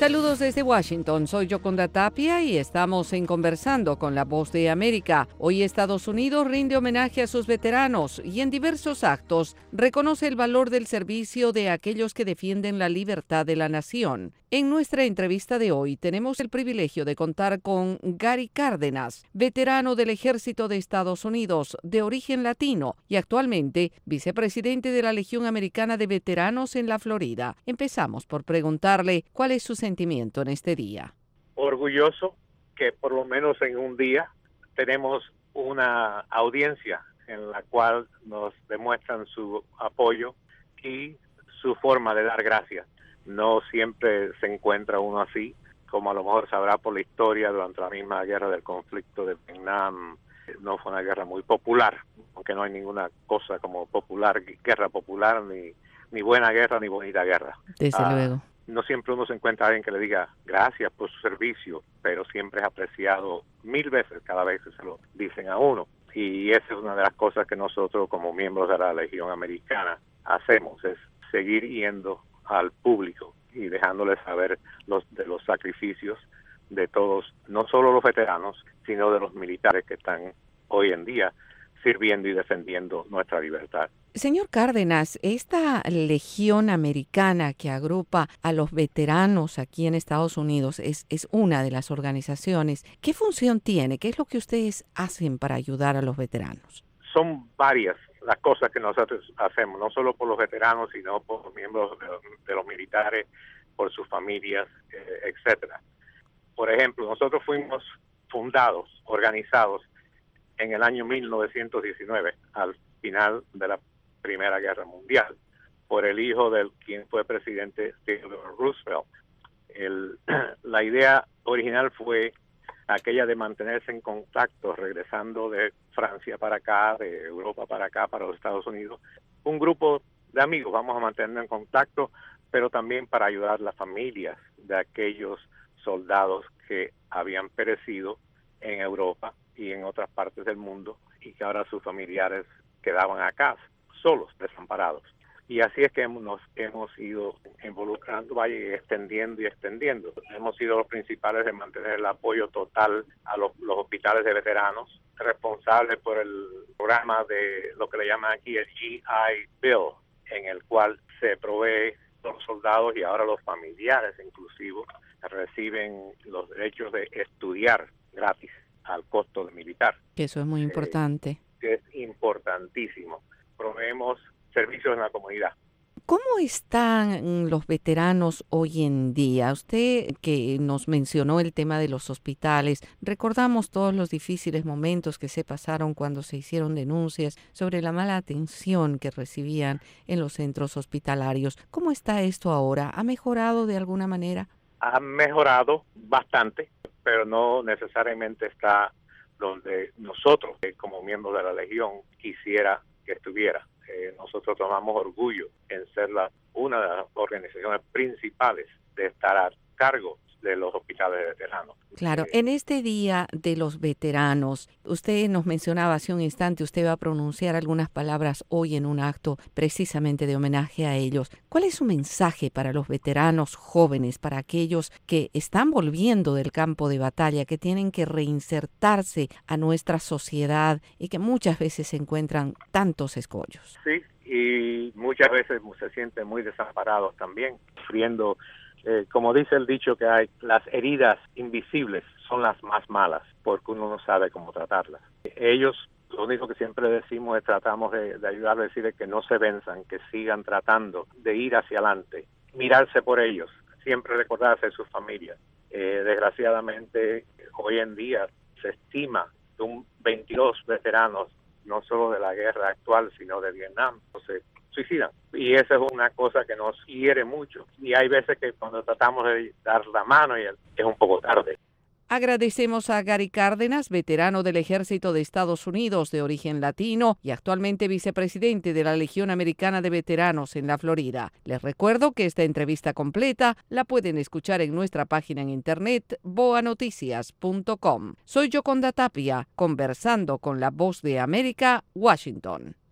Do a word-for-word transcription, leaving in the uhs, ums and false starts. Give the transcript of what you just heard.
Saludos desde Washington, soy Yoconda Tapia y estamos en Conversando con la Voz de América. Hoy Estados Unidos rinde homenaje a sus veteranos y en diversos actos reconoce el valor del servicio de aquellos que defienden la libertad de la nación. En nuestra entrevista de hoy tenemos el privilegio de contar con Gary Cárdenas, veterano del Ejército de Estados Unidos, de origen latino y actualmente vicepresidente de la Legión Americana de Veteranos en la Florida. Empezamos por preguntarle cuál es su sentimiento en este día. Orgulloso que por lo menos en un día tenemos una audiencia en la cual nos demuestran su apoyo y su forma de dar gracias. No siempre se encuentra uno así, como a lo mejor sabrá por la historia, durante la misma guerra del conflicto de Vietnam, no fue una guerra muy popular, aunque no hay ninguna cosa como popular, guerra popular, ni, ni buena guerra, ni bonita guerra. Desde uh, luego. No siempre uno se encuentra alguien que le diga gracias por su servicio, pero siempre es apreciado mil veces cada vez que se lo dicen a uno. Y esa es una de las cosas que nosotros como miembros de la Legión Americana hacemos, es seguir yendo al público y dejándoles saber los de los sacrificios de todos, no solo los veteranos, sino de los militares que están hoy en día sirviendo y defendiendo nuestra libertad. Señor Cárdenas, esta Legión Americana que agrupa a los veteranos aquí en Estados Unidos es, es una de las organizaciones. ¿Qué función tiene? ¿Qué es lo que ustedes hacen para ayudar a los veteranos? Son varias las cosas que nosotros hacemos, no solo por los veteranos, sino por los miembros de los, de los militares, por sus familias, eh, etcétera. Por ejemplo, nosotros fuimos fundados, organizados en el año mil novecientos diecinueve, al final de la Primera Guerra Mundial, por el hijo del quien fue presidente Theodore Roosevelt. El, la idea original fue aquella de mantenerse en contacto, regresando de Francia para acá, de Europa para acá, para los Estados Unidos. Un grupo de amigos, vamos a mantenernos en contacto, pero también para ayudar a las familias de aquellos soldados que habían perecido en Europa y en otras partes del mundo y que ahora sus familiares quedaban acá, solos, desamparados. Y así es que hemos, nos hemos ido involucrando, vaya, y extendiendo y extendiendo. Hemos sido los principales de mantener el apoyo total a los, los hospitales de veteranos, responsables por el programa de lo que le llaman aquí el G I Bill, en el cual se provee a los soldados y ahora los familiares inclusivos reciben los derechos de estudiar gratis al costo de militar. Que eso es muy importante. Eh, es importantísimo. Proveemos servicios en la comunidad. ¿Cómo están los veteranos hoy en día? Usted que nos mencionó el tema de los hospitales, recordamos todos los difíciles momentos que se pasaron cuando se hicieron denuncias sobre la mala atención que recibían en los centros hospitalarios. ¿Cómo está esto ahora? ¿Ha mejorado de alguna manera? Ha mejorado bastante, pero no necesariamente está donde nosotros, como miembros de la Legión, quisiera que estuviera. Eh, nosotros tomamos orgullo en ser la, una de las organizaciones principales de estar a cargo de los hospitales de veteranos. Claro, en este Día de los Veteranos, usted nos mencionaba hace un instante, usted va a pronunciar algunas palabras hoy en un acto precisamente de homenaje a ellos. ¿Cuál es su mensaje para los veteranos jóvenes, para aquellos que están volviendo del campo de batalla, que tienen que reinsertarse a nuestra sociedad y que muchas veces se encuentran tantos escollos? Sí, y muchas veces se sienten muy desamparados también, sufriendo. Eh, como dice el dicho que hay, las heridas invisibles son las más malas porque uno no sabe cómo tratarlas. Ellos, lo único que siempre decimos es tratamos de, de ayudarles a decirles que no se venzan, que sigan tratando de ir hacia adelante, mirarse por ellos, siempre recordarse de sus familias. Eh, desgraciadamente, hoy en día se estima que un veintidós veteranos, no solo de la guerra actual, sino de Vietnam, se suicidan. Y esa es una cosa que nos hiere mucho. Y hay veces que cuando tratamos de dar la mano es un poco tarde. Agradecemos a Gary Cárdenas, veterano del Ejército de Estados Unidos de origen latino y actualmente vicepresidente de la Legión Americana de Veteranos en la Florida. Les recuerdo que esta entrevista completa la pueden escuchar en nuestra página en internet boa noticias punto com. Soy Yoconda Tapia, conversando con la Voz de América, Washington.